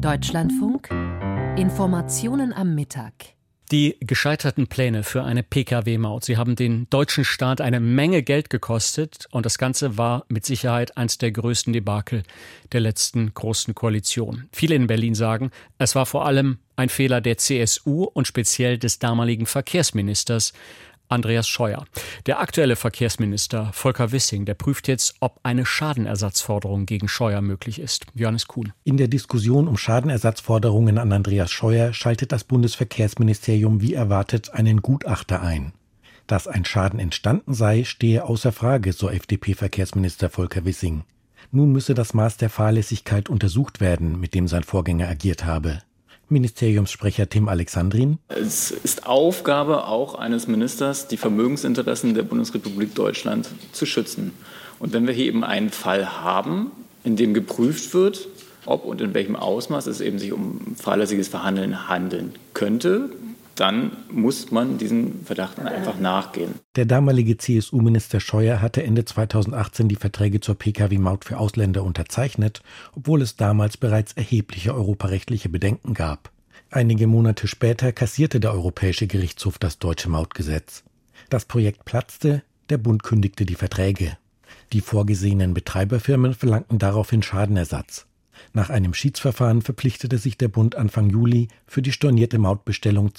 Deutschlandfunk. Informationen am Mittag. Die gescheiterten Pläne für eine Pkw-Maut, sie haben den deutschen Staat eine Menge Geld gekostet und das Ganze war mit Sicherheit eines der größten Debakel der letzten großen Koalition. Viele in Berlin sagen, es war vor allem ein Fehler der CSU und speziell des damaligen Verkehrsministers Andreas Scheuer. Der aktuelle Verkehrsminister Volker Wissing, der prüft jetzt, ob eine Schadenersatzforderung gegen Scheuer möglich ist. Johannes Kuhn. In der Diskussion um Schadenersatzforderungen an Andreas Scheuer schaltet das Bundesverkehrsministerium wie erwartet einen Gutachter ein. Dass ein Schaden entstanden sei, stehe außer Frage, so FDP-Verkehrsminister Volker Wissing. Nun müsse das Maß der Fahrlässigkeit untersucht werden, mit dem sein Vorgänger agiert habe. Ministeriumssprecher Tim Alexandrin. Es ist Aufgabe auch eines Ministers, die Vermögensinteressen der Bundesrepublik Deutschland zu schützen. Und wenn wir hier eben einen Fall haben, in dem geprüft wird, ob und in welchem Ausmaß es eben sich um fahrlässiges Verhandeln handeln könnte, dann muss man diesen Verdachten einfach nachgehen. Der damalige CSU-Minister Scheuer hatte Ende 2018 die Verträge zur Pkw-Maut für Ausländer unterzeichnet, obwohl es damals bereits erhebliche europarechtliche Bedenken gab. Einige Monate später kassierte der Europäische Gerichtshof das deutsche Mautgesetz. Das Projekt platzte, der Bund kündigte die Verträge. Die vorgesehenen Betreiberfirmen verlangten daraufhin Schadenersatz. Nach einem Schiedsverfahren verpflichtete sich der Bund Anfang Juli, für die stornierte Mautbestellung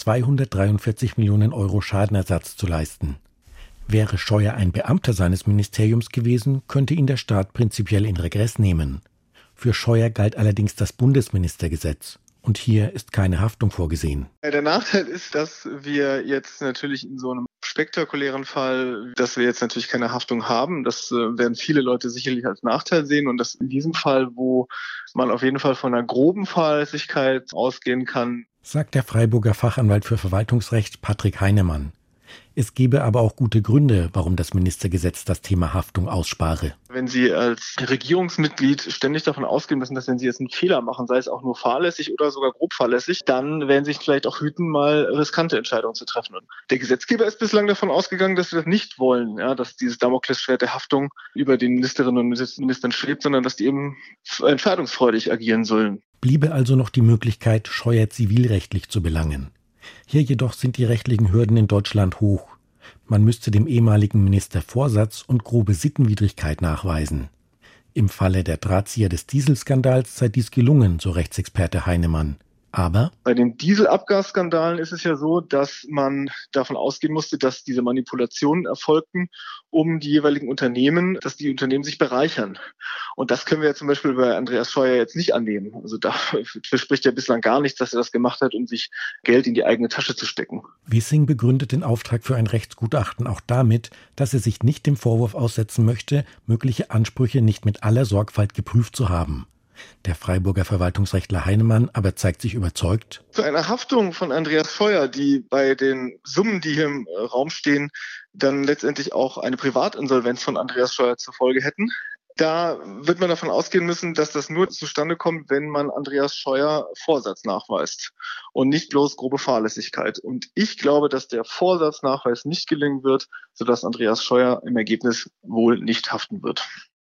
243 Millionen Euro Schadenersatz zu leisten. Wäre Scheuer ein Beamter seines Ministeriums gewesen, könnte ihn der Staat prinzipiell in Regress nehmen. Für Scheuer galt allerdings das Bundesministergesetz. Und hier ist keine Haftung vorgesehen. Der Nachteil ist, dass wir jetzt natürlich in so einem spektakulären Fall, dass wir jetzt natürlich keine Haftung haben. Das werden viele Leute sicherlich als Nachteil sehen. Und das in diesem Fall, wo man auf jeden Fall von einer groben Fahrlässigkeit ausgehen kann, sagt der Freiburger Fachanwalt für Verwaltungsrecht Patrick Heinemann. Es gebe aber auch gute Gründe, warum das Ministergesetz das Thema Haftung ausspare. Wenn Sie als Regierungsmitglied ständig davon ausgehen müssen, dass wenn Sie jetzt einen Fehler machen, sei es auch nur fahrlässig oder sogar grob fahrlässig, dann werden Sie sich vielleicht auch hüten, mal riskante Entscheidungen zu treffen. Und der Gesetzgeber ist bislang davon ausgegangen, dass wir das nicht wollen, ja, dass dieses Damoklesschwert der Haftung über den Ministerinnen und Ministern schwebt, sondern dass die eben entscheidungsfreudig agieren sollen. Bliebe also noch die Möglichkeit, Scheuer zivilrechtlich zu belangen. Hier jedoch sind die rechtlichen Hürden in Deutschland hoch. Man müsste dem ehemaligen Minister Vorsatz und grobe Sittenwidrigkeit nachweisen. Im Falle der Drahtzieher des Dieselskandals sei dies gelungen, so Rechtsexperte Heinemann. Aber bei den Dieselabgasskandalen ist es ja so, dass man davon ausgehen musste, dass diese Manipulationen erfolgten, um die jeweiligen Unternehmen, dass die Unternehmen sich bereichern. Und das können wir ja zum Beispiel bei Andreas Scheuer jetzt nicht annehmen. Also dafür spricht ja bislang gar nichts, dass er das gemacht hat, um sich Geld in die eigene Tasche zu stecken. Wissing begründet den Auftrag für ein Rechtsgutachten auch damit, dass er sich nicht dem Vorwurf aussetzen möchte, mögliche Ansprüche nicht mit aller Sorgfalt geprüft zu haben. Der Freiburger Verwaltungsrechtler Heinemann aber zeigt sich überzeugt. Zu einer Haftung von Andreas Scheuer, die bei den Summen, die hier im Raum stehen, dann letztendlich auch eine Privatinsolvenz von Andreas Scheuer zur Folge hätten. Da wird man davon ausgehen müssen, dass das nur zustande kommt, wenn man Andreas Scheuer Vorsatz nachweist und nicht bloß grobe Fahrlässigkeit. Und ich glaube, dass der Vorsatznachweis nicht gelingen wird, sodass Andreas Scheuer im Ergebnis wohl nicht haften wird.